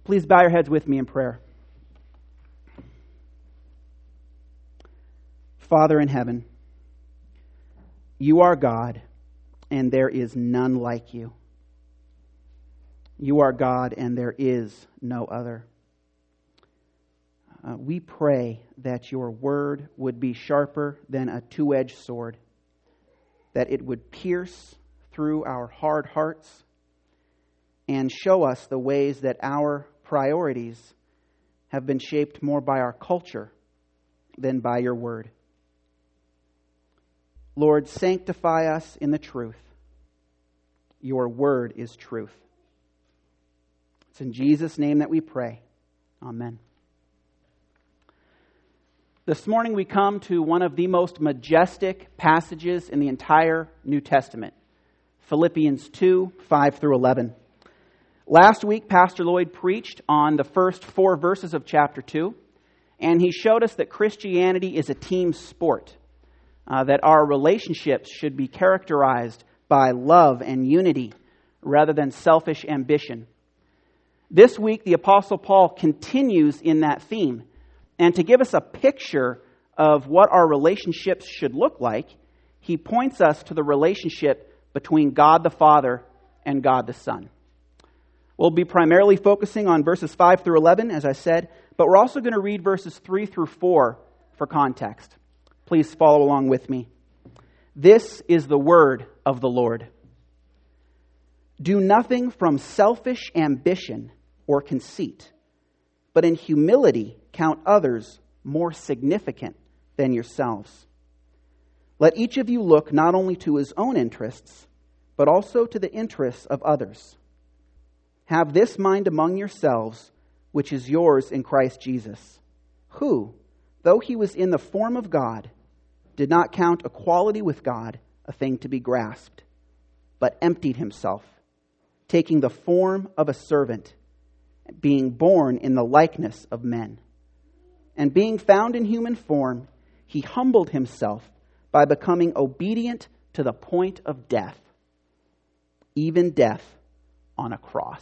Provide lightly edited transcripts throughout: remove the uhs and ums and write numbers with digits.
Please bow your heads with me in prayer. Father in heaven, you are God, and there is none like you. You are God, and there is no other. We pray that your word would be sharper than a two-edged sword, that it would pierce through our hard hearts and show us the ways that our priorities have been shaped more by our culture than by your word. Lord, sanctify us in the truth. Your word is truth. It's in Jesus' name that we pray. Amen. This morning we come to one of the most majestic passages in the entire New Testament, Philippians 2, 5 through 11. Last week, Pastor Lloyd preached on the first 4 verses of chapter 2, and he showed us that Christianity is a team sport, that our relationships should be characterized by love and unity rather than selfish ambition. This week, the Apostle Paul continues in that theme, and to give us a picture of what our relationships should look like, he points us to the relationship between God the Father and God the Son. We'll be primarily focusing on verses 5 through 11, as I said, but we're also going to read verses 3 through 4 for context. Please follow along with me. This is the word of the Lord. Do nothing from selfish ambition or conceit, but in humility count others more significant than yourselves. Let each of you look not only to his own interests, but also to the interests of others. Have this mind among yourselves, which is yours in Christ Jesus, who, though he was in the form of God, did not count equality with God a thing to be grasped, but emptied himself, taking the form of a servant, being born in the likeness of men. And being found in human form, he humbled himself by becoming obedient to the point of death, even death on a cross.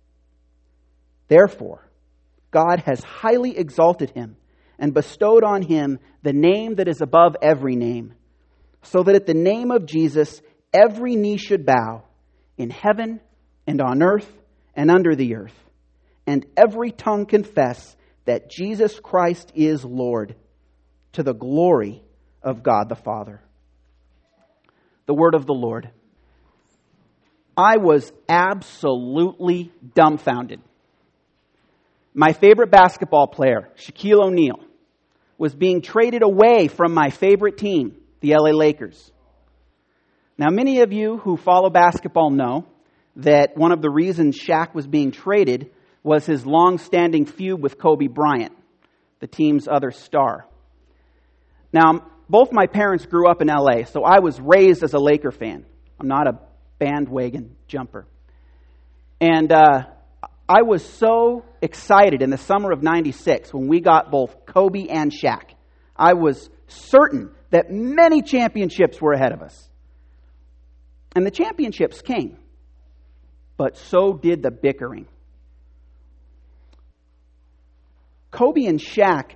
Therefore, God has highly exalted him and bestowed on him the name that is above every name, so that at the name of Jesus every knee should bow, in heaven and on earth and under the earth, and every tongue confess that Jesus Christ is Lord, to the glory of God the Father. The word of the Lord. I was absolutely dumbfounded. My favorite basketball player, Shaquille O'Neal, was being traded away from my favorite team, the LA Lakers. Now, many of you who follow basketball know that one of the reasons Shaq was being traded was his long-standing feud with Kobe Bryant, the team's other star. Now, both my parents grew up in LA, so I was raised as a Laker fan. I'm not a bandwagon jumper. And I was so excited in the summer of '96 when we got both Kobe and Shaq. I was certain that many championships were ahead of us. And the championships came, but so did the bickering. Kobe and Shaq,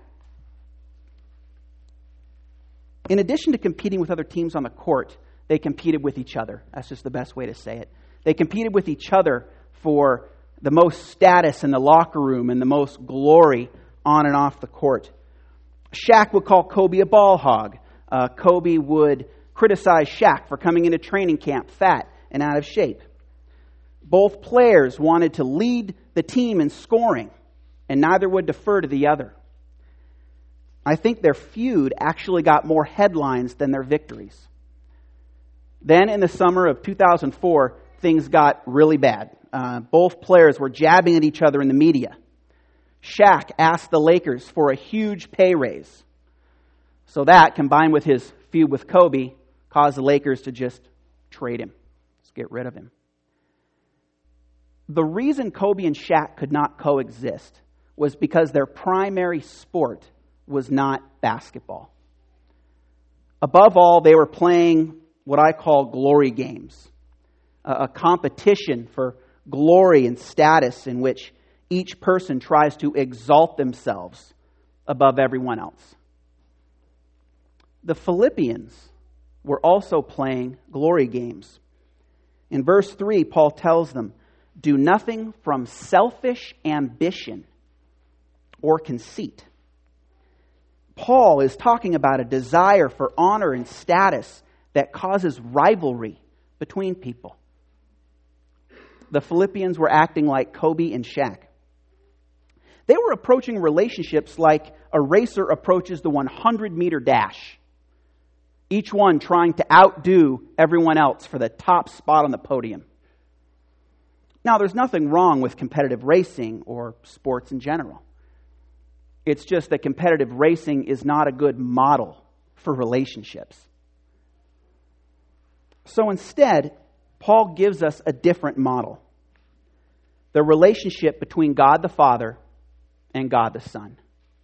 in addition to competing with other teams on the court, they competed with each other. That's just the best way to say it. They competed with each other for the most status in the locker room and the most glory on and off the court. Shaq would call Kobe a ball hog. Kobe would criticize Shaq for coming into training camp fat and out of shape. Both players wanted to lead the team in scoring, and neither would defer to the other. I think their feud actually got more headlines than their victories. Then in the summer of 2004, things got really bad. Both players were jabbing at each other in the media. Shaq asked the Lakers for a huge pay raise. So that, combined with his feud with Kobe, caused the Lakers to just trade him. Just get rid of him. The reason Kobe and Shaq could not coexist was because their primary sport was not basketball. Above all, they were playing what I call glory games, a competition for glory and status in which each person tries to exalt themselves above everyone else. The Philippians were also playing glory games. In verse 3, Paul tells them, "Do nothing from selfish ambition or conceit." Paul is talking about a desire for honor and status that causes rivalry between people. The Philippians were acting like Kobe and Shaq. They were approaching relationships like a racer approaches the 100-meter dash, each one trying to outdo everyone else for the top spot on the podium. Now, there's nothing wrong with competitive racing or sports in general. It's just that competitive racing is not a good model for relationships. So instead, Paul gives us a different model. The relationship between God the Father and God the Son.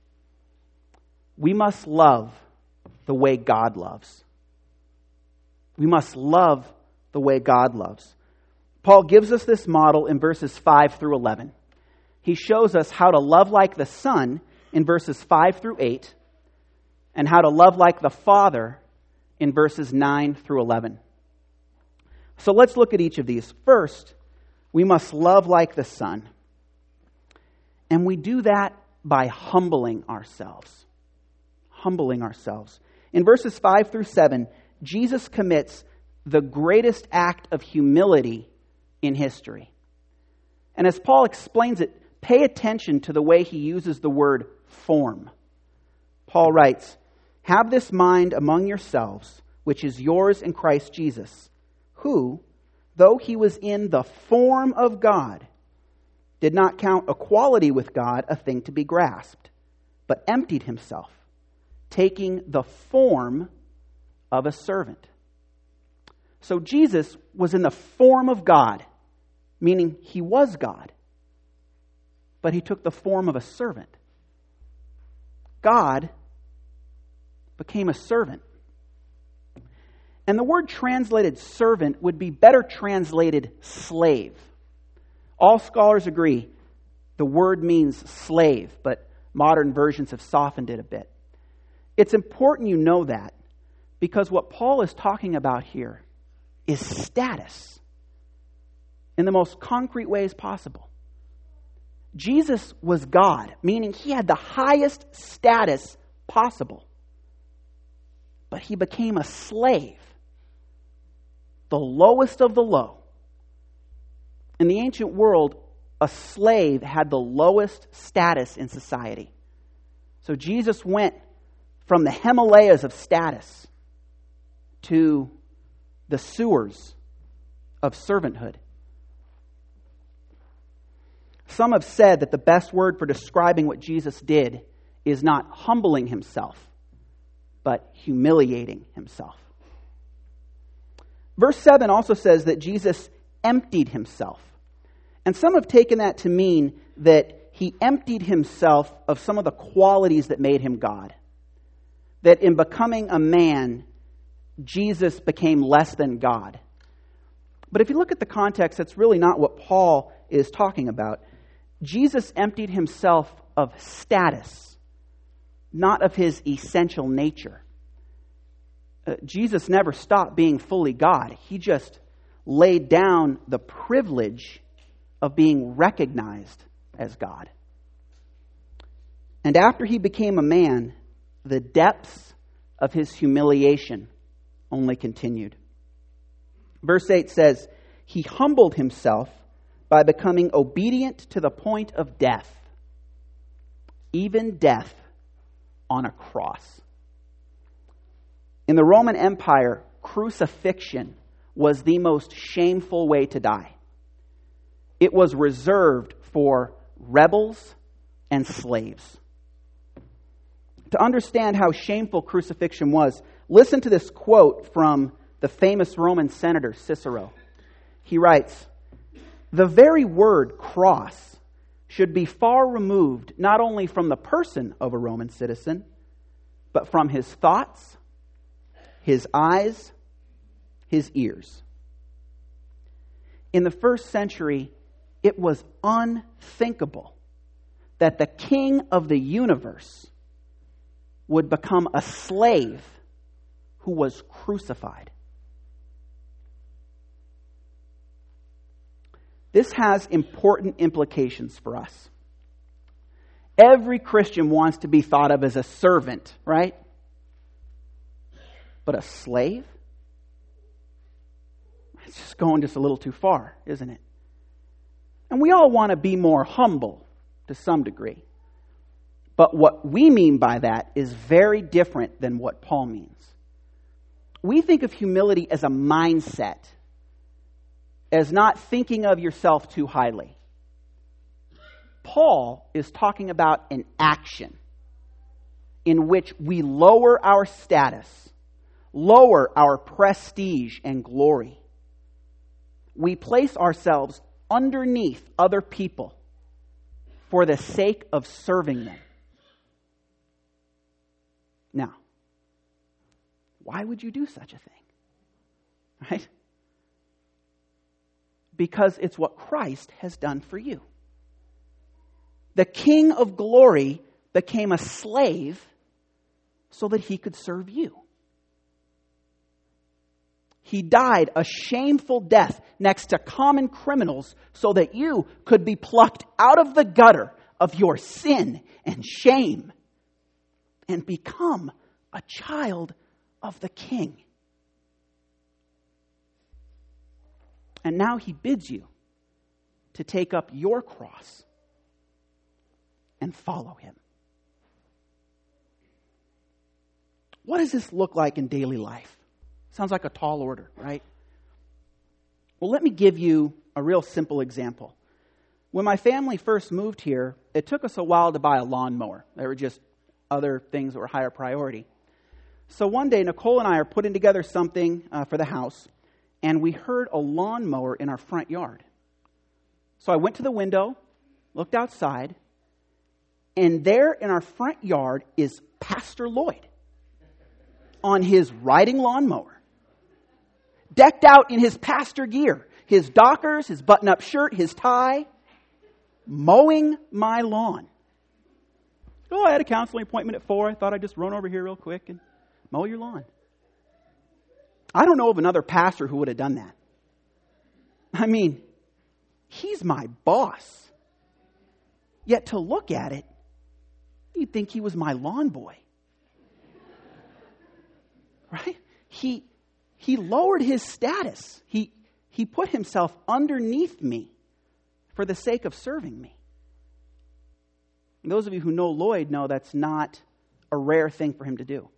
We must love the way God loves. We must love the way God loves. Paul gives us this model in verses 5 through 11. He shows us how to love like the Son in verses 5 through 8, and how to love like the Father in verses 9 through 11. So let's look at each of these. First, we must love like the Son. And we do that by humbling ourselves. Humbling ourselves. In verses 5 through 7, Jesus commits the greatest act of humility in history. And as Paul explains it, pay attention to the way he uses the word form. Paul writes, "Have this mind among yourselves, which is yours in Christ Jesus, who, though he was in the form of God, did not count equality with God a thing to be grasped, but emptied himself, taking the form of a servant." So Jesus was in the form of God, meaning he was God, but he took the form of a servant. God became a servant. And the word translated servant would be better translated slave. All scholars agree the word means slave, but modern versions have softened it a bit. It's important you know that, because what Paul is talking about here is status in the most concrete ways possible. Jesus was God, meaning he had the highest status possible. But he became a slave, the lowest of the low. In the ancient world, a slave had the lowest status in society. So Jesus went from the Himalayas of status to the sewers of servanthood. Some have said that the best word for describing what Jesus did is not humbling himself, but humiliating himself. Verse 7 also says that Jesus emptied himself. And some have taken that to mean that he emptied himself of some of the qualities that made him God. That in becoming a man, Jesus became less than God. But if you look at the context, that's really not what Paul is talking about. Jesus emptied himself of status, not of his essential nature. Jesus never stopped being fully God. He just laid down the privilege of being recognized as God. And after he became a man, the depths of his humiliation only continued. Verse 8 says, "He humbled himself by becoming obedient to the point of death, even death on a cross." In the Roman Empire, crucifixion was the most shameful way to die. It was reserved for rebels and slaves. To understand how shameful crucifixion was, listen to this quote from the famous Roman senator Cicero. He writes, "The very word cross should be far removed not only from the person of a Roman citizen, but from his thoughts, his eyes, his ears." In the first century, it was unthinkable that the King of the universe would become a slave who was crucified. This has important implications for us. Every Christian wants to be thought of as a servant, right? But a slave? It's just going just a little too far, isn't it? And we all want to be more humble to some degree. But what we mean by that is very different than what Paul means. We think of humility as a mindset, as not thinking of yourself too highly. Paul is talking about an action in which we lower our status, lower our prestige and glory. We place ourselves underneath other people for the sake of serving them. Now, why would you do such a thing? Right? Because it's what Christ has done for you. The King of glory became a slave so that he could serve you. He died a shameful death next to common criminals so that you could be plucked out of the gutter of your sin and shame and become a child of the King. And now he bids you to take up your cross and follow him. What does this look like in daily life? Sounds like a tall order, right? Well, let me give you a real simple example. When my family first moved here, it took us a while to buy a lawnmower. There were just other things that were higher priority. So one day, Nicole and I are putting together something for the house, and we heard a lawnmower in our front yard. So I went to the window, looked outside, and there in our front yard is Pastor Lloyd on his riding lawnmower, decked out in his pastor gear, his Dockers, his button-up shirt, his tie, mowing my lawn. Oh, I had a counseling appointment at 4. I thought I'd just run over here real quick and mow your lawn. I don't know of another pastor who would have done that. I mean, he's my boss. Yet to look at it, you'd think he was my lawn boy. Right? He lowered his status. He put himself underneath me for the sake of serving me. And those of you who know Lloyd know that's not a rare thing for him to do.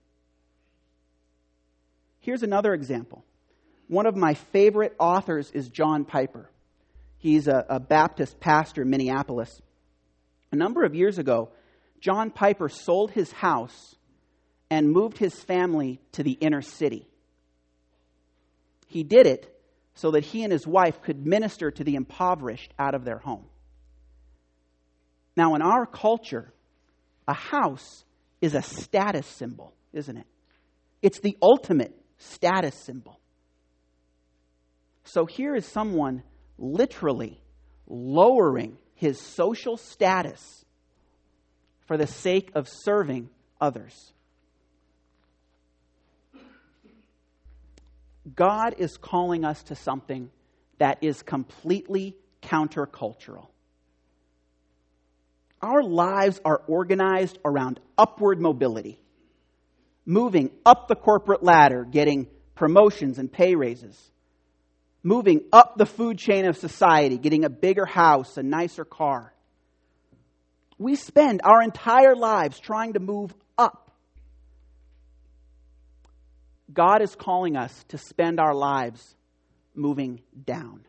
Here's another example. One of my favorite authors is John Piper. He's a Baptist pastor in Minneapolis. A number of years ago, John Piper sold his house and moved his family to the inner city. He did it so that he and his wife could minister to the impoverished out of their home. Now, in our culture, a house is a status symbol, isn't it? It's the ultimate status symbol. So here is someone literally lowering his social status for the sake of serving others. God is calling us to something that is completely countercultural. Our lives are organized around upward mobility, moving up the corporate ladder, getting promotions and pay raises, moving up the food chain of society, getting a bigger house, a nicer car. We spend our entire lives trying to move up. God is calling us to spend our lives moving down.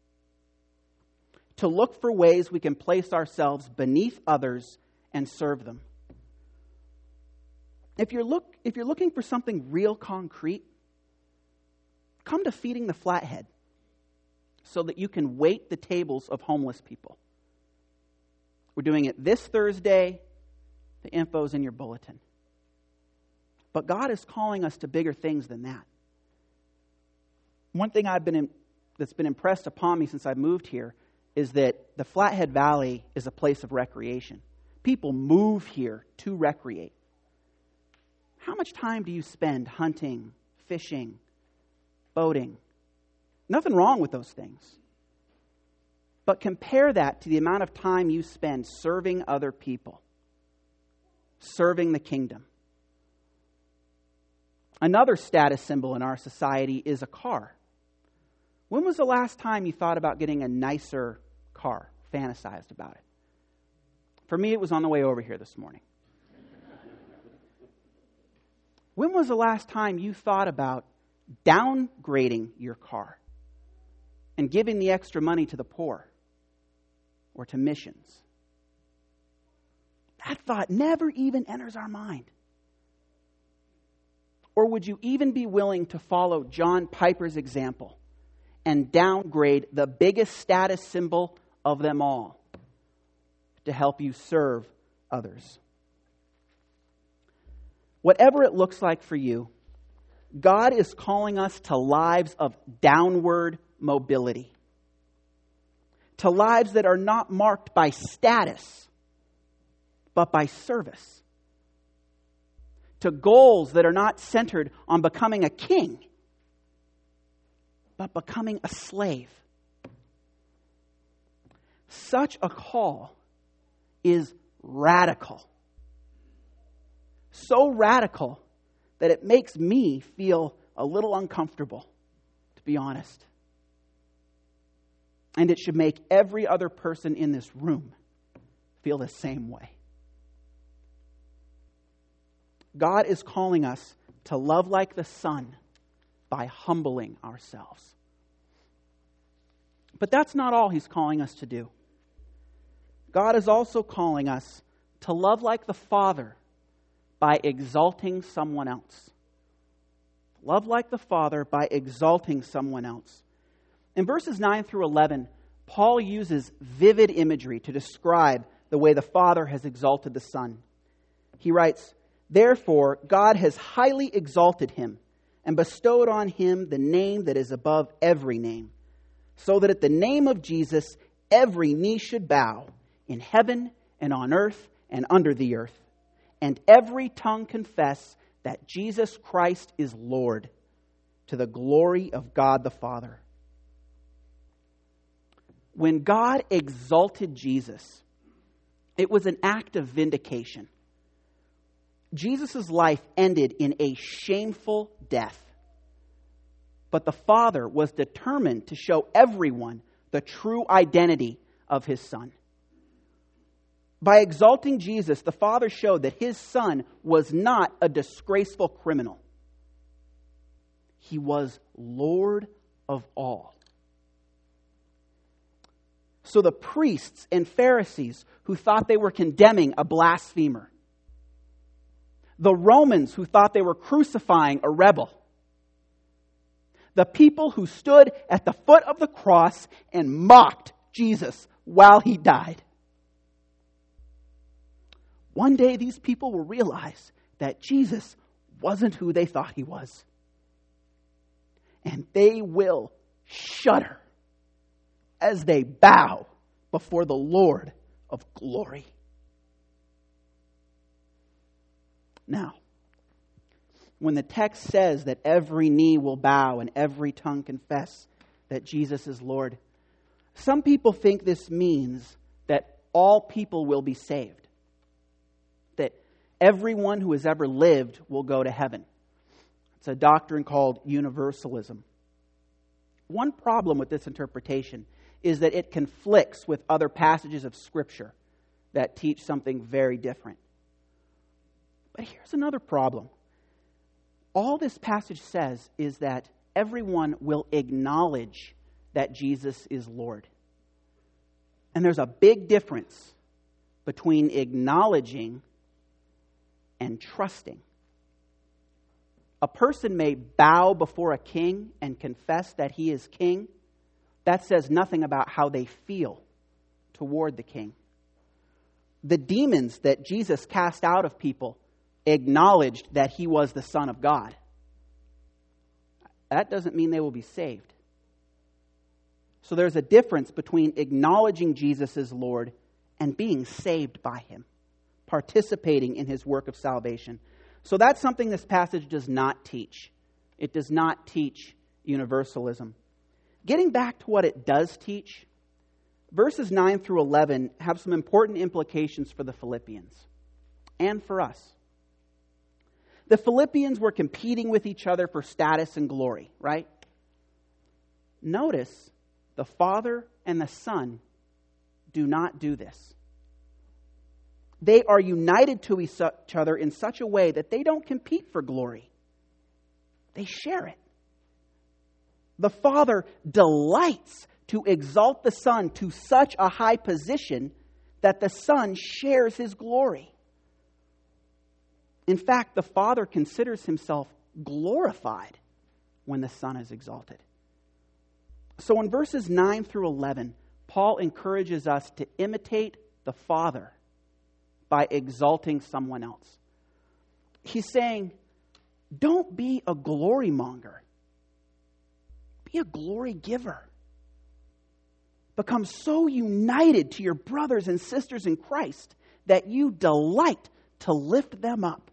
To look for ways we can place ourselves beneath others and serve them. If you're looking for something real concrete, come to Feeding the Flathead so that you can wait the tables of homeless people. We're doing it this Thursday. The info's in your bulletin. But God is calling us to bigger things than that. One thing that's been impressed upon me since I moved here is that the Flathead Valley is a place of recreation. People move here to recreate. How much time do you spend hunting, fishing, boating? Nothing wrong with those things. But compare that to the amount of time you spend serving other people, serving the kingdom. Another status symbol in our society is a car. When was the last time you thought about getting a nicer car, fantasized about it? For me, it was on the way over here this morning. When was the last time you thought about downgrading your car and giving the extra money to the poor or to missions? That thought never even enters our mind. Or would you even be willing to follow John Piper's example and downgrade the biggest status symbol of them all to help you serve others? Whatever it looks like for you, God is calling us to lives of downward mobility, to lives that are not marked by status, but by service, to goals that are not centered on becoming a king, but becoming a slave. Such a call is radical. So radical that it makes me feel a little uncomfortable, to be honest. And it should make every other person in this room feel the same way. God is calling us to love like the Son by humbling ourselves. But that's not all He's calling us to do. God is also calling us to love like the Father by exalting someone else. Love like the Father by exalting someone else. In verses 9 through 11, Paul uses vivid imagery to describe the way the Father has exalted the Son. He writes, "Therefore, God has highly exalted Him and bestowed on Him the name that is above every name, so that at the name of Jesus every knee should bow, in heaven and on earth and under the earth, and every tongue confess that Jesus Christ is Lord, to the glory of God the Father." When God exalted Jesus, it was an act of vindication. Jesus' life ended in a shameful death. But the Father was determined to show everyone the true identity of His Son. By exalting Jesus, the Father showed that His Son was not a disgraceful criminal. He was Lord of all. So the priests and Pharisees who thought they were condemning a blasphemer, the Romans who thought they were crucifying a rebel, the people who stood at the foot of the cross and mocked Jesus while He died, one day these people will realize that Jesus wasn't who they thought He was. And they will shudder as they bow before the Lord of glory. Now, when the text says that every knee will bow and every tongue confess that Jesus is Lord, some people think this means that all people will be saved, that everyone who has ever lived will go to heaven. It's a doctrine called universalism. One problem with this interpretation is that it conflicts with other passages of Scripture that teach something very different. But here's another problem. All this passage says is that everyone will acknowledge that Jesus is Lord. And there's a big difference between acknowledging and trusting. A person may bow before a king and confess that he is king. That says nothing about how they feel toward the king. The demons that Jesus cast out of people acknowledged that He was the Son of God. That doesn't mean they will be saved. So there's a difference between acknowledging Jesus as Lord and being saved by Him, participating in His work of salvation. So that's something this passage does not teach. It does not teach universalism. Getting back to what it does teach, verses 9 through 11 have some important implications for the Philippians and for us. The Philippians were competing with each other for status and glory, right? Notice the Father and the Son do not do this. They are united to each other in such a way that they don't compete for glory. They share it. The Father delights to exalt the Son to such a high position that the Son shares His glory. In fact, the Father considers Himself glorified when the Son is exalted. So in verses 9 through 11, Paul encourages us to imitate the Father by exalting someone else. He's saying, don't be a glory monger. Be a glory giver. Become so united to your brothers and sisters in Christ that you delight to lift them up.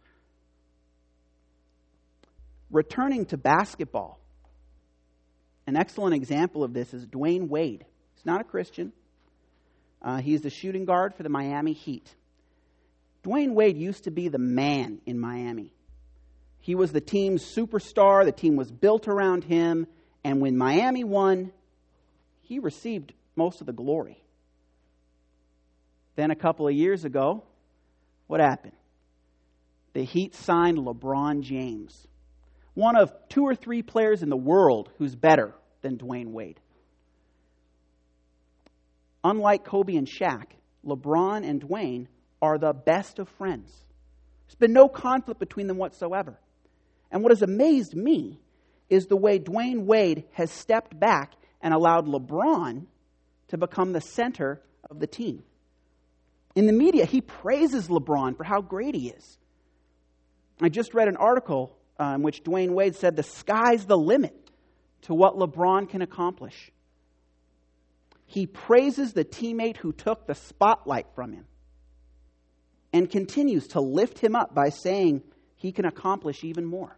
Returning to basketball, an excellent example of this is Dwayne Wade. He's not a Christian. He's the shooting guard for the Miami Heat. Dwayne Wade used to be the man in Miami. He was the team's superstar. The team was built around him. And when Miami won, he received most of the glory. Then a couple of years ago, what happened? The Heat signed LeBron James, one of 2 or 3 players in the world who's better than Dwayne Wade. Unlike Kobe and Shaq, LeBron and Dwayne are the best of friends. There's been no conflict between them whatsoever. And what has amazed me is the way Dwayne Wade has stepped back and allowed LeBron to become the center of the team. In the media, he praises LeBron for how great he is. I just read an article in which Dwayne Wade said the sky's the limit to what LeBron can accomplish. He praises the teammate who took the spotlight from him and continues to lift him up by saying he can accomplish even more.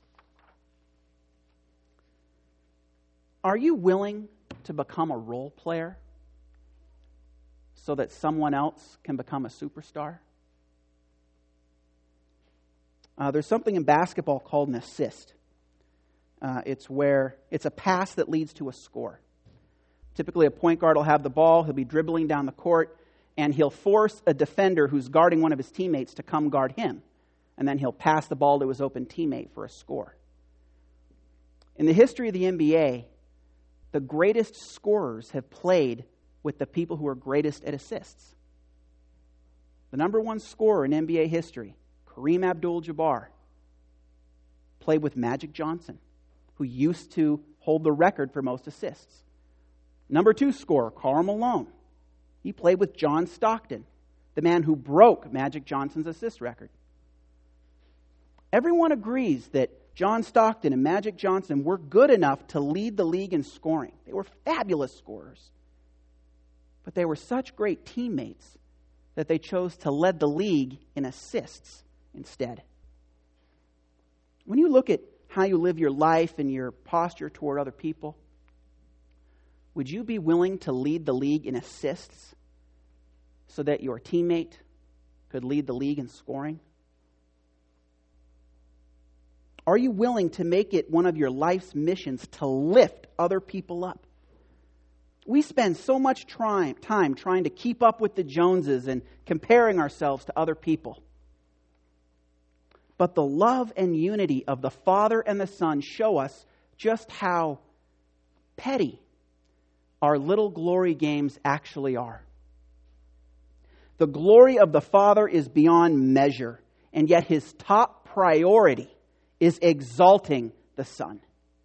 Are you willing to become a role player so that someone else can become a superstar? There's something in basketball called an assist. It's a pass that leads to a score. Typically, a point guard will have the ball, he'll be dribbling down the court, and he'll force a defender who's guarding one of his teammates to come guard him. And then he'll pass the ball to his open teammate for a score. In the history of the NBA, the greatest scorers have played with the people who are greatest at assists. The number 1 scorer in NBA history, Kareem Abdul-Jabbar, played with Magic Johnson, who used to hold the record for most assists. Number 2 scorer, Karl Malone. He played with John Stockton, the man who broke Magic Johnson's assist record. Everyone agrees that John Stockton and Magic Johnson were good enough to lead the league in scoring. They were fabulous scorers. But they were such great teammates that they chose to lead the league in assists instead. When you look at how you live your life and your posture toward other people, would you be willing to lead the league in assists so that your teammate could lead the league in scoring? Are you willing to make it one of your life's missions to lift other people up? We spend so much time trying to keep up with the Joneses and comparing ourselves to other people. But the love and unity of the Father and the Son show us just how petty our little glory games actually are. The glory of the Father is beyond measure, and yet His top priority is exalting the Son.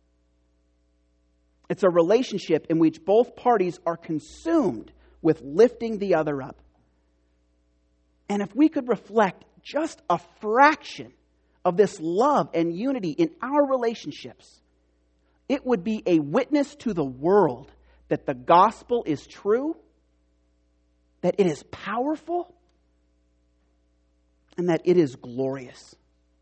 It's a relationship in which both parties are consumed with lifting the other up. And if we could reflect just a fraction of this love and unity in our relationships, it would be a witness to the world that the gospel is true, that it is powerful, and that it is glorious.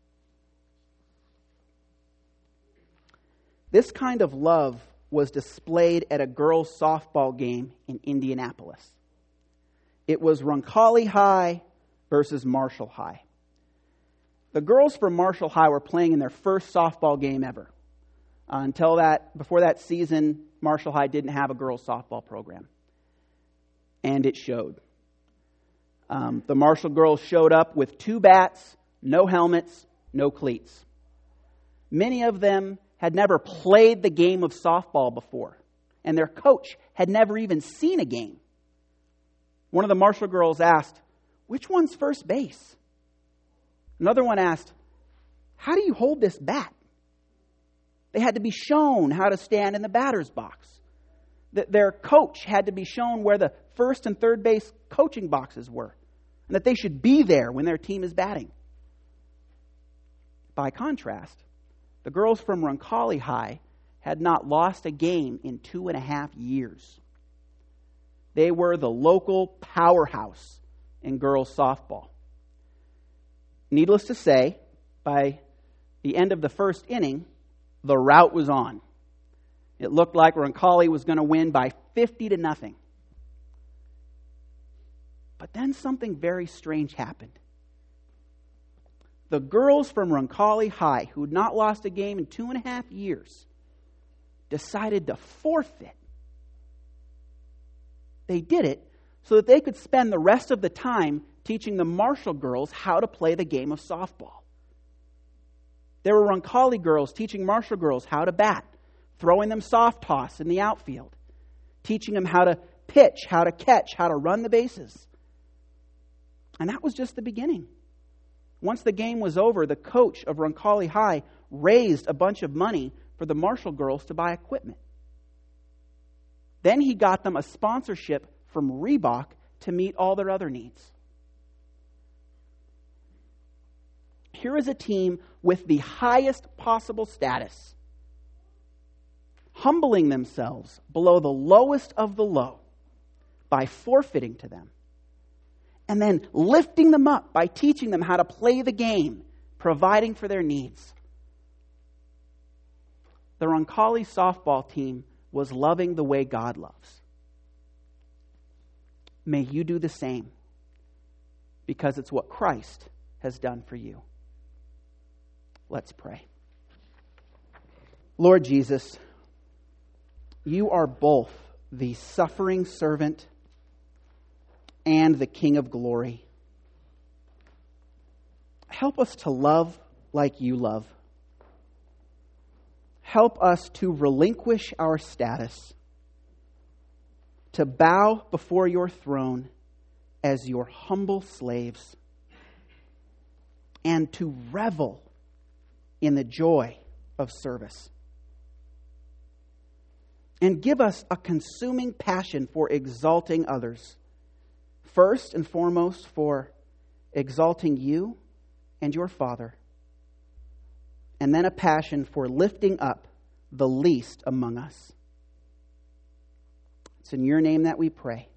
This kind of love was displayed at a girls' softball game in Indianapolis. It was Roncalli High versus Marshall High. The girls from Marshall High were playing in their first softball game ever. Before that season, Marshall High didn't have a girls' softball program. And it showed. The Marshall girls showed up with 2 bats, no helmets, no cleats. Many of them had never played the game of softball before, and their coach had never even seen a game. One of the Marshall girls asked, "Which one's first base?" Another one asked, "How do you hold this bat?" They had to be shown how to stand in the batter's box. Their coach had to be shown where the first and third base coaching boxes were, and that they should be there when their team is batting. By contrast, the girls from Roncalli High had not lost a game in 2.5 years. They were the local powerhouse in girls softball. Needless to say, by the end of the first inning, the rout was on. It looked like Roncalli was going to win by 50-0. But then something very strange happened. The girls from Roncalli High, who had not lost a game in 2.5 years, decided to forfeit. They did it so that they could spend the rest of the time teaching the Marshall girls how to play the game of softball. There were Roncalli girls teaching Marshall girls how to bat, throwing them soft toss in the outfield, teaching them how to pitch, how to catch, how to run the bases. And that was just the beginning. Once the game was over, the coach of Roncalli High raised a bunch of money for the Marshall girls to buy equipment. Then he got them a sponsorship from Reebok to meet all their other needs. Here is a team with the highest possible status, humbling themselves below the lowest of the low by forfeiting to them, and then lifting them up by teaching them how to play the game, providing for their needs. The Roncalli softball team was loving the way God loves. May you do the same, because it's what Christ has done for you. Let's pray. Lord Jesus, you are both the suffering servant and the King of glory. Help us to love like you love. Help us to relinquish our status, to bow before your throne as your humble slaves, and to revel in the joy of service. And give us a consuming passion for exalting others. First and foremost, for exalting you and your Father. And then a passion for lifting up the least among us. It's in your name that we pray.